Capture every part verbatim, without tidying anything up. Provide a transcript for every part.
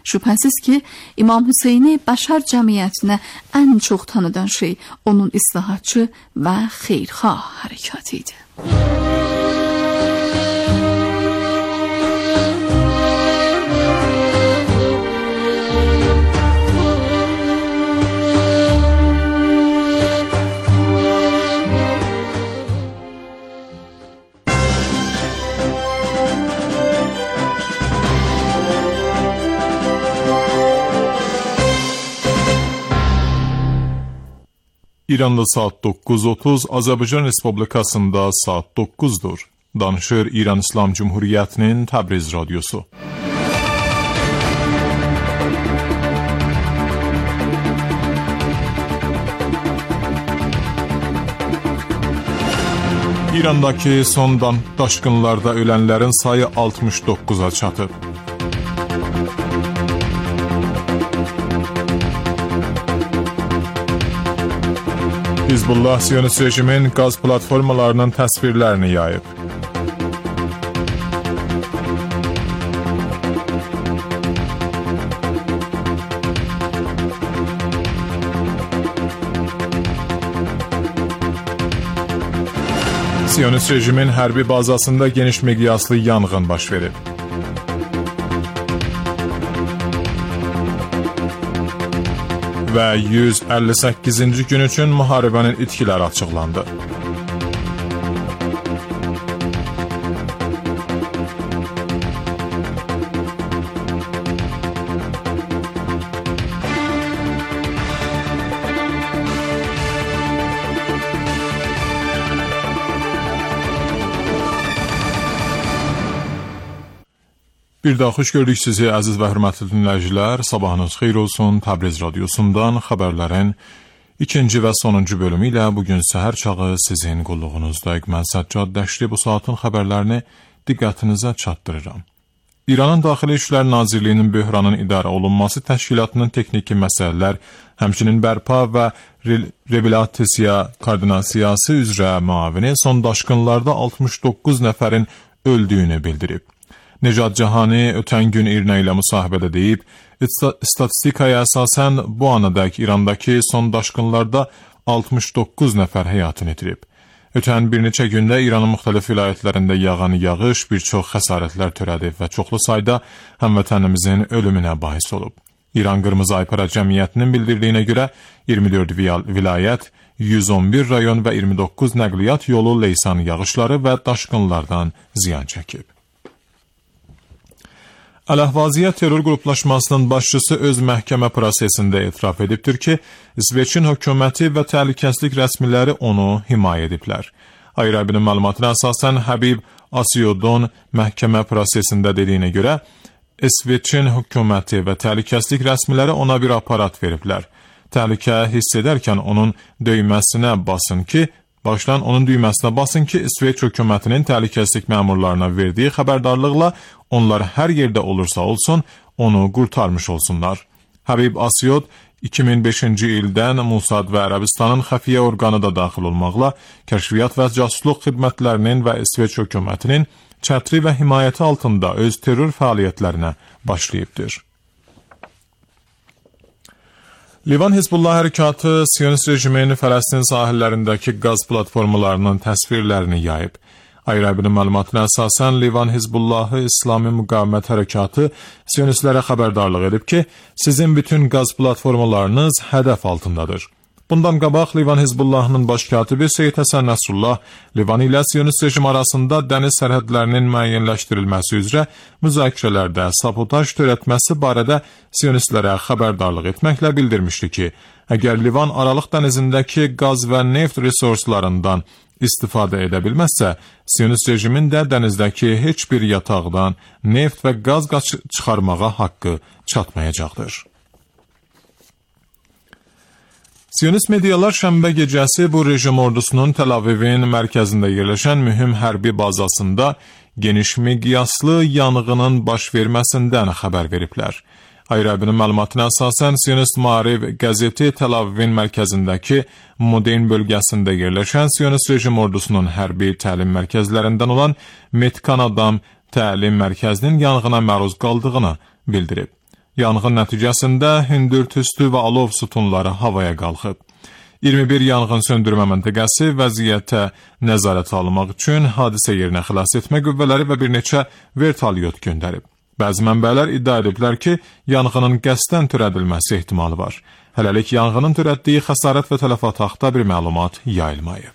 Şübhəsiz ki, İmam Hüseyni bəşər cəmiyyətinə ən çox tanıdan şey onun islahatçı və xeyirxah hərəkatı idi. İranda saat doqquz otuz, Azərbaycan Respublikasında saat doqquzdur. Danışır İran İslam Cumhuriyyətinin Təbriz radiosu. İrandakı son daşqınlarda ölənlərin sayı altmış doqquza çatıb. Hizbullah Siyonist rejimin qaz platformalarının təsvirlərini yayıb. Siyonist rejimin hərbi bazasında geniş miqyaslı yanğın baş verib. Və yüz əlli səkkizinci gün üçün müharibənin itkiləri açıqlandı. Bir daha xoş gördük sizi əziz və hörmətli dinləyicilər. Sabahınız xeyir olsun. Təbriz radiosundan xəbərlərin ikinci və sonuncu bölümü ilə bugün səhər çağı sizin qulluğunuzdayıq. Mən Səccad Dəşli bu saatın xəbərlərini diqqətinizə çatdırıram. İranın Daxili İşlər Nazirliyinin böhranın idarə olunması təşkilatının texniki məsələlər, həmçinin bərpa və reabilitasiya koordinasiyası üzrə müavini son daşqınlarda altmış doqquz nəfərin öldüyünü bildirib. Necat Cahani ötən gün İrna ilə müsahibədə deyib, statistikaya əsasən bu anadək İrandakı son daşqınlarda altmış doqquz nəfər həyatını itirib. Ötən bir neçə gündə İranın müxtəlif vilayətlərində yağan yağış bir çox xəsarətlər törədib və çoxlu sayda həmvətənimizin ölümünə bahis olub. İran Qırmızı Aypara Cəmiyyətinin bildirdiyinə görə iyirmi dörd vilayət, yüz on bir rayon və iyirmi doqquz nəqliyyat yolu leysan yağışları və daşqınlardan ziyan çəkib. Əl-Əhvaziyyə terror qruplaşmasının başçısı öz məhkəmə prosesində etiraf edibdir ki, İsveçin hökuməti və təhlükəsizlik rəsmiləri onu himayə ediblər. Ayrabinin məlumatına əsasən Habib Asiyodun məhkəmə prosesində dediyinə görə, İsveçin hökuməti və təhlükəsizlik rəsmiləri ona bir aparat veriblər. Təhlükə hiss edərkən onun döyməsinə basın ki, Başlan onun düyməsinə basın ki, İsveç hökumətinin təhlükəsizlik məmurlarına verdiyi xəbərdarlıqla onlar hər yerdə olursa olsun, onu qurtarmış olsunlar. Habib Asiyod iki min beşinci ildən Mossad və Ərəbistanın xəfiyyə orqanı da daxil olmaqla kəşfiyyat və casusluq xidmətlərinin və İsveç hökumətinin çətri və himayəti altında öz terror fəaliyyətlərinə başlayıbdır. Livan Hizbullah hərəkatı Siyonist rejimin Fələstin sahillərindəki qaz platformalarının təsvirlərini yayıb. Ayrabinin məlumatına əsasən Livan Hizbullahı İslami Müqavimət hərəkatı Siyonistlərə xəbərdarlıq edib ki, sizin bütün qaz platformalarınız hədəf altındadır. Bundan qabaq Livan Hizbullahının baş katibi Seyyid Həsən Nəsrullah, Livan ilə Siyonist rejim arasında dəniz sərhədlərinin müəyyənləşdirilməsi üzrə müzakirələrdə sabotaj törətməsi barədə Siyonistlərə xəbərdarlıq etməklə bildirmişdi ki, əgər Livan Aralıq dənizindəki qaz və neft resurslarından istifadə edə bilməzsə, Siyonist rejimin də dənizdəki heç bir yataqdan neft və qaz çıxarmağa haqqı çatmayacaqdır. Siyonist medialar şənbə gecəsi bu rejim ordusunun Tel Avivin mərkəzində yerləşən mühüm hərbi bazasında geniş miqyaslı yanğının baş verməsindən xəbər veriblər. Ayrabinin məlumatına əsasən Siyonist Maariv qəzeti Tel Avivin mərkəzindəki Modein bölgəsində yerləşən Siyonist rejim ordusunun hərbi təlim mərkəzlərindən olan Metkan Adam təlim mərkəzinin yanğına məruz qaldığını bildirib. Yanğın nəticəsində hündür tüstü və alov sütunları havaya qalxıb. iyirmi bir yanğın söndürmə məntəqəsi vəziyyətə nəzarət almaq üçün hadisə yerinə xilas etmə qüvvələri və bir neçə vertolyot göndərib. Bəzi mənbələr iddia ediblər ki, yanğının qəsdən törədilməsi ehtimalı var. Hələlik yanğının törətdiyi xəsarət və tələfat haqqında bir məlumat yayılmayıb.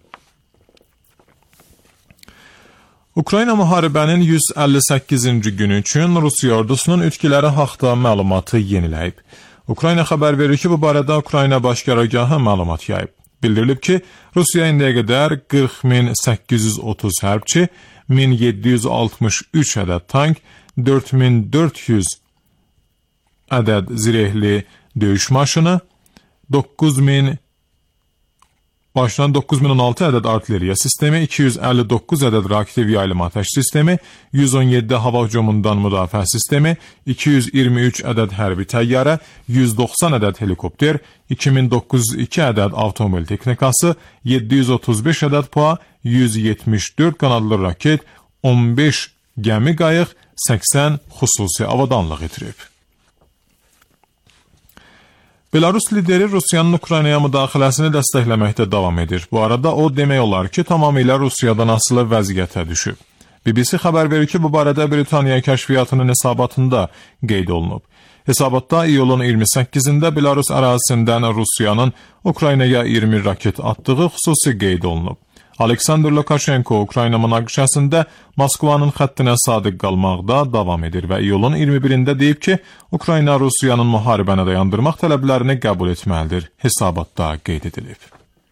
Ukrayna müharibənin yüz əlli səkkizinci günü üçün Rusiya ordusunun itkiləri haqqında məlumatı yeniləyib. Ukrayna xəbər verir ki, bu barədə Ukrayna Baş Qərargahı məlumat yayıb. Bildirilib ki, Rusiya indiyə qədər qırx min səkkiz yüz otuz hərbçi, min yeddi yüz altmış üç ədəd tank, dörd min dörd yüz ədəd zirehli döyüş maşını, doqquz min Başdan doqquz min on altı ədəd artilleriya sistemi, iki yüz əlli doqquz ədəd reaktiv yaylım atəş sistemi, yüz on yeddi hava hücumundan müdafiə sistemi, iki yüz iyirmi üç ədəd hərbi təyyarə, yüz doxsan ədəd helikopter, iki min doqquz yüz iki ədəd avtomobil texnikası, yeddi yüz otuz beş ədəd P A, yüz yetmiş dörd qanadlı raket, on beş gəmi qayıq, səksən xüsusi avadanlıq itirib. Belarus lideri Rusiyanın Ukraynaya müdaxiləsini dəstəkləməkdə davam edir. Bu arada o demək olar ki, tamamilə Rusiyadan asılı vəziyyətə düşüb. B B C xəbər verir ki, bu barədə Britaniya kəşfiyyatının hesabatında qeyd olunub. Hesabatda iyulun iyirmi səkkizində Belarus ərazisindən Rusiyanın Ukraynaya iyirmi raket atdığı xüsusi qeyd olunub. Aleksandr Lukashenko Ukrayna münaqişəsində Moskvanın xəttinə sadiq qalmaqda davam edir və iyulun iyirmi birində deyib ki, Ukrayna Rusiyanın müharibəni dayandırmaq tələblərini qəbul etməlidir. Hesabatda qeyd edilib.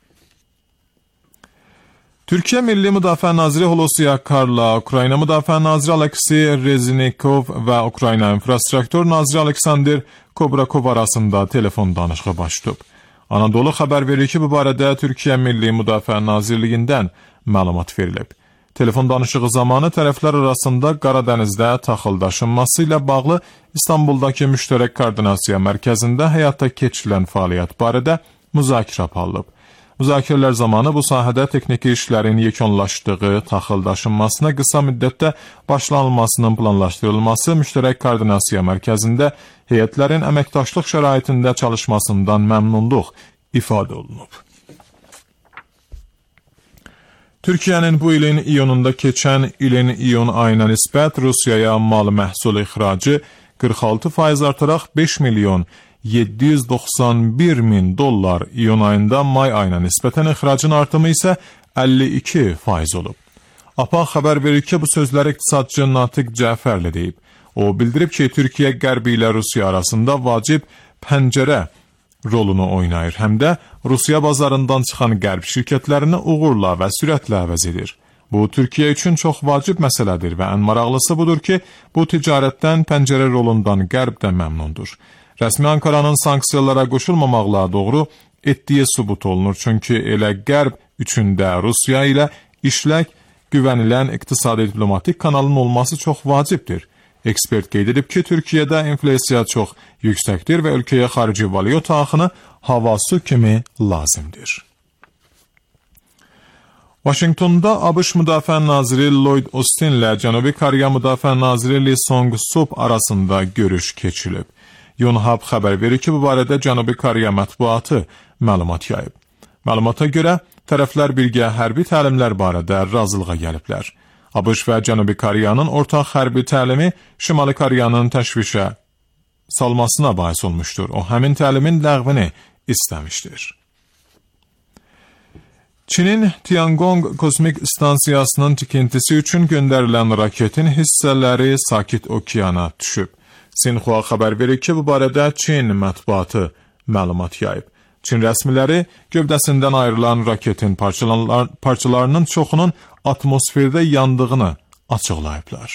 Türkiyə Milli Müdafiə Naziri Hulusi Akar'la Ukrayna Müdafiə Naziri Aleksey Reznikov və Ukrayna İnfrastruktur Naziri Aleksandr Kobrakov arasında telefon danışığı baş tutub. Anadolu xəbər verir ki, bu barədə Türkiyə Milli Müdafiə Nazirliyindən məlumat verilib. Telefon danışığı zamanı tərəflər arasında Qaradənizdə taxıl daşınması ilə bağlı İstanbuldakı müştərək koordinasiya mərkəzində həyata keçirilən fəaliyyət barədə müzakirə aparılıb. Müzakirələr zamanı bu sahədə texniki işlərin yekunlaşdığı, taxıl daşınmasına qısa müddətdə başlanılmasının planlaşdırılması müştərək koordinasiya mərkəzində heyətlərin əməkdaşlıq şəraitində çalışmasından məmnunluq ifadə olunub. Türkiyənin bu ilin iyununda keçən ilin iyun ayına nisbət Rusiyaya mal məhsul ixracı qırx altı faiz artaraq beş milyon yeddi yüz doxsan bir min dollar, iyun ayında may ayına nisbətən ixracın artımı isə əlli iki faiz olub. APA xəbər verir ki, bu sözləri iqtisadçı Natiq Cəfərli deyib. O bildirib ki, Türkiyə Qərbi ilə Rusiya arasında vacib pəncərə rolunu oynayır, həm də Rusiya bazarından çıxan qərb şirkətlərini uğurla və sürətlə əvəz edir. Bu, Türkiyə üçün çox vacib məsələdir və ən maraqlısı budur ki, bu ticarətdən pəncərə rolundan qərb də məmnundur. Rəsmi Ankaranın sanksiyalara qoşulmamaqla doğru etdiyi sübut olunur, çünki elə qərb üçün də Rusiya ilə işlək, güvənilən iqtisadi diplomatik kanalın olması çox vacibdir. Ekspert qeyd edib ki, Türkiyədə inflyasiya çox yüksəkdir və ölkəyə xarici valyuta axını hava su kimi lazımdır. Vaşinqtonda ABŞ Müdafiə Naziri Lloyd Austin ilə Cənubi Koreya Müdafiə Naziri Lee Song-sup arasında görüş keçirilib. Yonhap xəbər verir ki, bu barədə Cənubi Koreya mətbuatı məlumat yayıb. Məlumata görə, tərəflər birgə hərbi təlimlər barədə razılığa gəliblər. ABŞ və Cənubi Koreyanın ortaq hərbi təlimi Şimali Koreyanın təşvişə salmasına bais olmuşdur. O, həmin təlimin ləğvini istəmişdir. Çinin Tiangong kosmik stansiyasının tikintisi üçün göndərilən raketin hissələri Sakit Okeana düşüb. Sinxua xəbər verir ki, bu barədə Çin mətbuatı məlumat yayıb. Çin rəsmiləri gövdəsindən ayrılan raketin parçalarının çoxunun atmosferdə yandığını açıqlayıblar.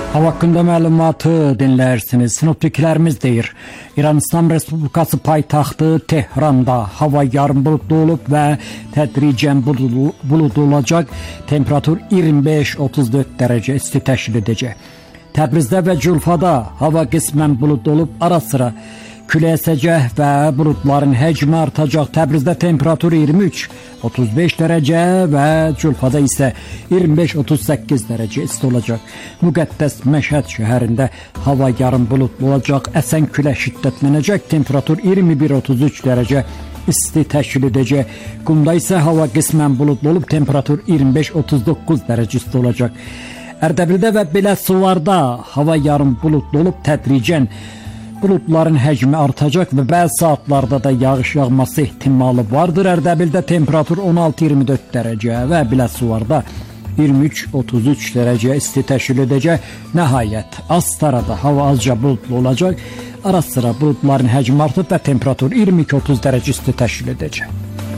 Hava hakkında məlumatı dinləyirsiniz. Sinoptiklərimiz deyir, İran İslam Respublikası paytaxtı Tehran'da hava yarım bulutlu olub və tədricən bulutlu olacaq. Temperatur iyirmi beş otuz dörd dərəcə isti təşkil edəcək. Təbrizdə və Culfada hava qismən bulutlu olub, ara sıra külək əsəcək və buludların həcmi artacaq. Təbrizdə temperatur iyirmi üç otuz beş dərəcə və Culfada isə iyirmi beş otuz səkkiz dərəcə isti olacaq. Müqəddəs Məşhəd şəhərində hava yarım bulutlu olacaq. Əsən külək şiddətlənəcək. Temperatur iyirmi bir otuz üç dərəcə isti təşkil edəcək. Qumda isə hava qismən bulutlu olub, temperatur iyirmi beş otuz doqquz dərəcə isti olacaq. Ərdəbildə və Biləsuvarda hava yarım bulutlu olub, tədricən bulutların həcmi artacaq və bəzi saatlarda da yağış yağması ehtimalı vardır. Ərdəbildə temperatur on altı iyirmi dörd dərəcə və Biləsuvarda iyirmi üç otuz üç dərəcə isti təşkil edəcək. Nəhayət, Astarada hava azca bulutlu olacaq. Ara sıra bulutların həcmi artıb və temperatur iyirmi iki otuz dərəcə isti təşkil edəcək.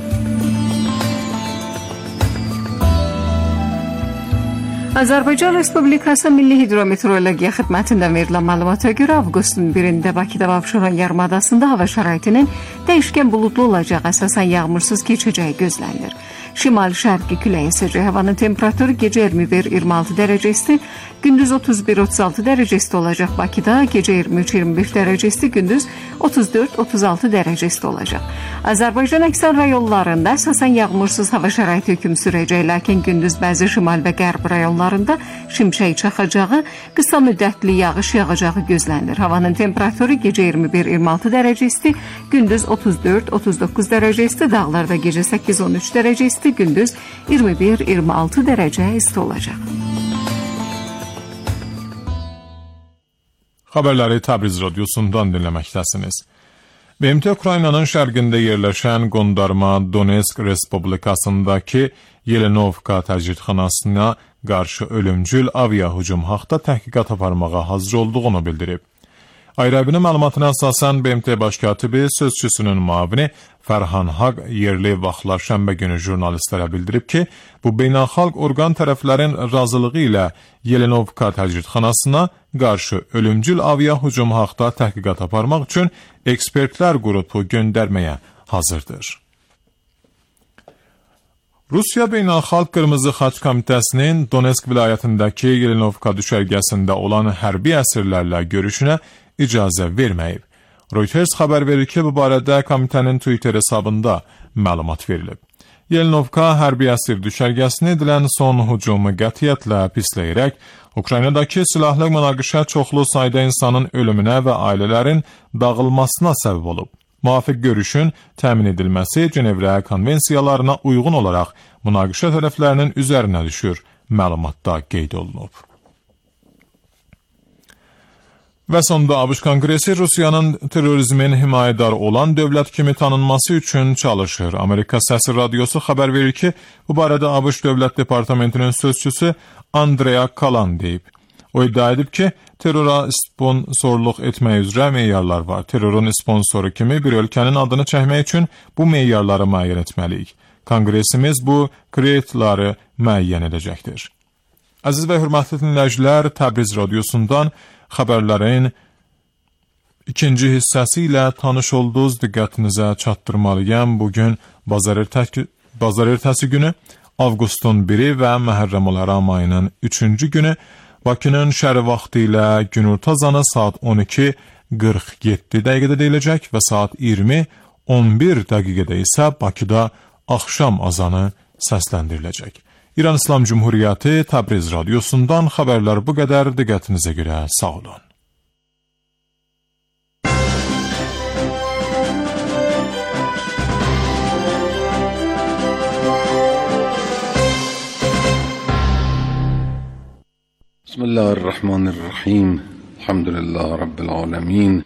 Azərbaycan Respublikası Milli Hidrometeorologiya Xidmətindən verilən məlumata görə avqustun birində Bakıda və Abşeron yarımadasında hava şəraitinin dəyişkən buludlu olacaq, əsasən yağmursuz keçəcəyi gözlənilir. Şimal-şərqi külək əsəcək. Havanın temperaturu gecə iyirmi bir iyirmi altı dərəcə isti, gündüz otuz bir otuz altı dərəcə isti olacaq. Bakıda gecə iyirmi üç iyirmi beş dərəcə isti, gündüz otuz dörd otuz altı dərəcə isti olacaq. Azərbaycan əksər rayonlarında əsasən yağmursuz hava şəraiti hökm sürəcək, lakin gündüz bəzi şimal və qərb rayonlarında şimşək çaxacağı, qısa müddətli yağış yağacağı gözlənilir. Havanın temperaturu gecə iyirmi bir iyirmi altı dərəcə isti, gündüz otuz dörd otuz doqquz dərəcə isti, dağlarda gecə səkkiz on üç dərəcə isti, gündüz iyirmi bir iyirmi altı dərəcə isti olacaq. Xəbərləri Təbriz radiosundan dinləməkdəsiniz. B M T Ukraynanın şərqində yerləşən qondarma Donetsk Respublikasındakı Yelenovka təcridxanasına qarşı ölümcül aviahücum haqda təhqiqat aparmağa hazır olduğunu bildirib. Ayrı-ayrı məlumatına əsasən B M T baş katibi sözçüsünün müavini Fərhan Haq yerli vaxtlar şənbə günü jurnalistlərə bildirib ki, bu beynəlxalq orqan tərəflərin razılığı ilə Yelenovka təcridxanasına qarşı ölümcül aviahücum haqda təhqiqat aparmaq üçün ekspertlər qrupu göndərməyə hazırdır. Rusiya Beynəlxalq Qırmızı Xaç Komitəsinin Donetsk vilayətindəki Yelenovka düşərgəsində olan hərbi əsirlərlə görüşünə icazə verməyib. Reuters xəbər verir ki, bu barədə komitənin Twitter hesabında məlumat verilib. Yelenovka hərbi əsir düşərgəsinə edilən son hücumu qətiyyətlə pisləyərək, Ukraynadakı silahlı münaqişə çoxlu sayda insanın ölümünə və ailələrin dağılmasına səbəb olub. Müvafiq görüşün təmin edilməsi Cenevrə konvensiyalarına uyğun olaraq münaqişə tərəflərinin üzərinə düşür, məlumatda qeyd olunub. Və sonda ABŞ Konqresi Rusiyanın terrorizmin himayədarı olan dövlət kimi tanınması üçün çalışır. Amerika Səsi Radiosu xəbər verir ki, bu barədə ABŞ Dövlət Departamentinin sözçüsü Andrea Kalan deyib. O iddia edib ki, terrora sponsorluq etmək üzrə meyarlar var. Terrorun sponsoru kimi bir ölkənin adını çəkmək üçün bu meyarları müəyyən etməliyik. Konqresimiz bu kriterləri müəyyən edəcəkdir. Əziz və hörmətli dinləyicilər, Təbriz radiosundan xəbərlərin ikinci hissəsi ilə tanış oldunuz, diqqətinizə çatdırmalıyam. Bugün bazar ertəsi günü, avqustun biri və Məhərrəm el-Həram ayının üçüncü günü, Bakının şəhəri vaxtı ilə günorta azanı saat on iki qırx yeddi dəqiqədə deyiləcək və saat iyirmi on bir dəqiqədə isə Bakıda axşam azanı səsləndiriləcək. İran İslam Cumhuriyyəti Təbriz radiosundan xəbərlər bu qədər. Diqqətinizə görə sağ olun. Bismillahirrahmanirrahim. Elhamdülillah Rabbil alemin.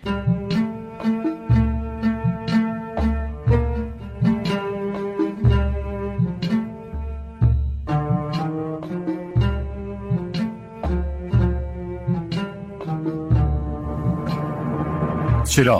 چراغ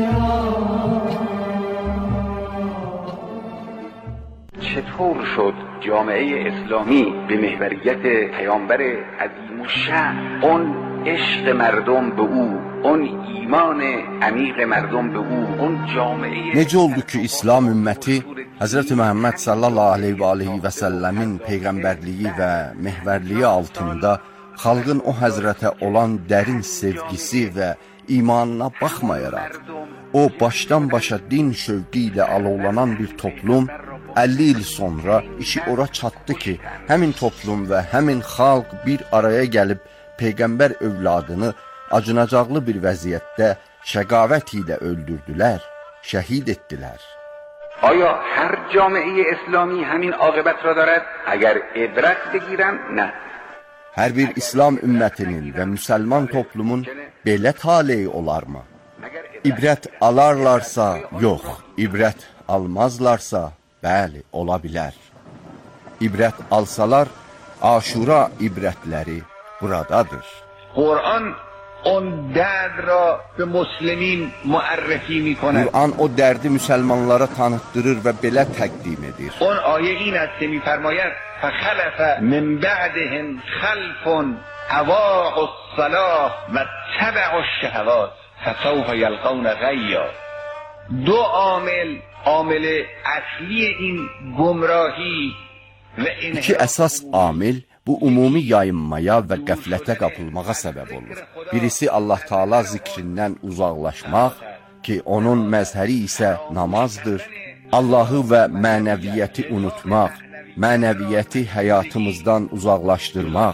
چطور شد جامعه اسلامی به محوریت پیامبر عظیم الشأن، اون عشق مردم به او، اون ایمان عمیق مردم به او، اون جامعه Necə oldu ki, İslam ümməti Həzrəti Məhəmməd sallallahu aleyhi və aleyhi və səlləmin peyğəmbərliyi və mehvərliyi altında xalqın o həzrətə olan dərin sevgisi və imanına baxmayaraq, o başdan başa din şövqi ilə alovlanan bir toplum, əlli il sonra işi ora çatdı ki, həmin toplum və həmin xalq bir araya gəlib Peyğəmbər övladını acınacaqlı bir vəziyyətdə şəqavət ilə öldürdülər, şəhid etdilər. آیا هر جامعه اسلامی همین عاقبت را دارد؟ اگر عبرت بگیرم نه. Hər bir İslam ümmətinin və müsəlman toplumun belə taleyi olarmı? İbrət alarlarsa, yox. İbrət almazlarsa, bəli, ola bilər. İbrət alsalar, Aşura ibrətləri buradadır. Qur'an on dərd را به مسلمین معرفی می‌کند. Qur'an o dərdi müsəlmanlara tanıtdırır və belə təqdim edir. اون آیه این است که می‌فرماید فخلف من بعدهم خلف اضاعوا الصلاة واتبعوا الشهوات فسوف یلقون غیا. دو عامل عامل اصلی این گمراهی و این İki əsas amil bu umumi yayınmaya və qəflətə qapılmağa səbəb olur. Birisi Allah Taala zikrindən uzaqlaşmaq ki, onun məzhəri isə namazdır. Allahı və mənəviyyəti unutmaq, mənəviyyəti həyatımızdan uzaqlaşdırmaq.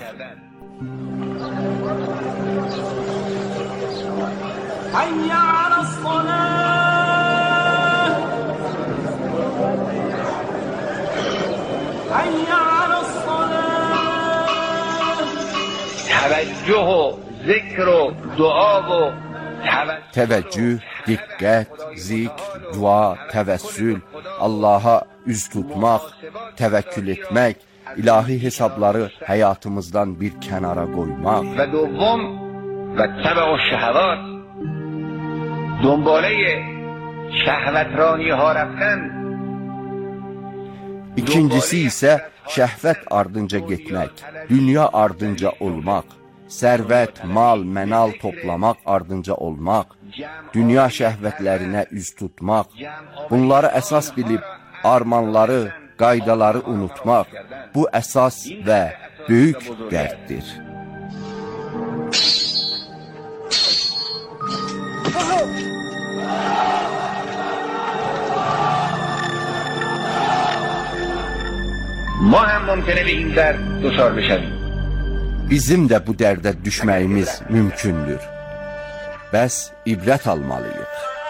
Hayya alas-salah, hayya توجه و ذکر و دعا و Təvəccüh, diqqət, zikr, dua, təvəssül, Allaha üz tutmaq, təvəkkül etmək, ilahi hesabları həyatımızdan bir kənara qoymaq. و دوم و تبع الشهوات، دنباله شهوترانی ها رفتن. İkincisi isə şəhvət ardınca getmək, dünya ardınca olmaq, sərvət, mal, mənal toplamaq ardınca olmaq, dünya şəhvətlərinə üz tutmaq, bunları əsas bilib armanları, qaydaları unutmaq, bu əsas və böyük dərddir. ما هم ممکنه به این درد دچار بشویم. Bizim də bu dərdə düşməyimiz mümkündür. Bəs ibrət almalıyıq.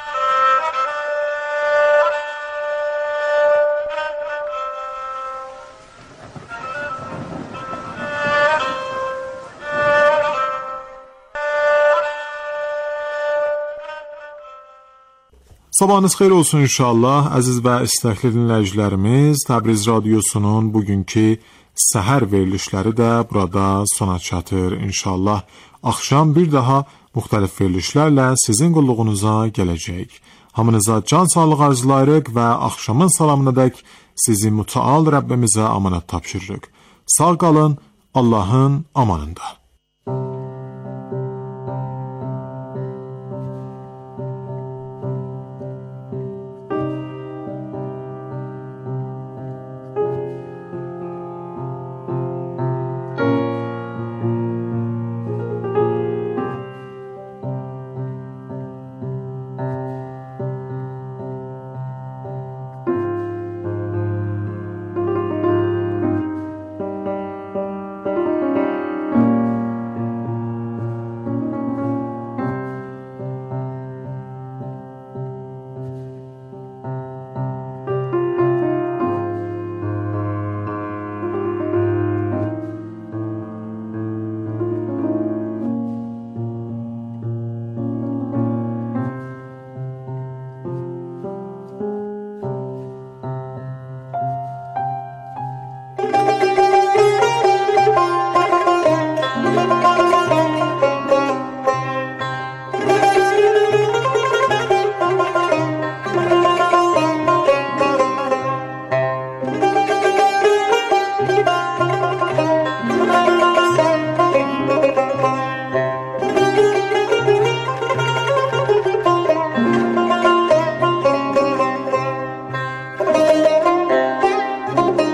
Sabahınız xeyir olsun inşallah. Əziz və istəkli dinləyicilərimiz, Təbriz Radiosunun bugünkü səhər verilişləri də burada sona çatır. İnşallah axşam bir daha müxtəlif verilişlərlə sizin qulluğunuza gələcək. Hamınıza can sağlığı arzulayırıq və axşamın salamınadək sizi mütəal Rəbbimizə amanət tapşırırıq. Sağ qalın, Allahın amanında.